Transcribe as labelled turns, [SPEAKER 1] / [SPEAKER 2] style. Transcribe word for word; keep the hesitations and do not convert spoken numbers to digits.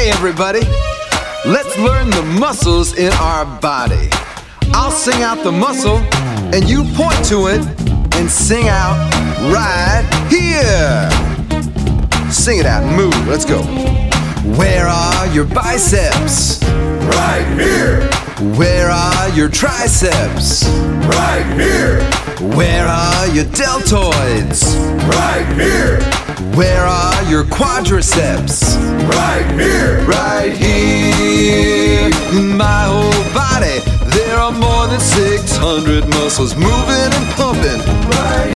[SPEAKER 1] Okay, everybody, let's learn the muscles in our body. I'll sing out the muscle, and you point to it and sing out right here. Sing it out and move. Let's go. Where are your biceps?
[SPEAKER 2] Right here.
[SPEAKER 1] Where are your triceps?
[SPEAKER 2] Right here.
[SPEAKER 1] Where are your deltoids?
[SPEAKER 2] Right here.
[SPEAKER 1] Where are your quadriceps?
[SPEAKER 2] Right here.
[SPEAKER 1] Right here. In my whole body, there are more than six hundred muscles moving and pumping.
[SPEAKER 2] Right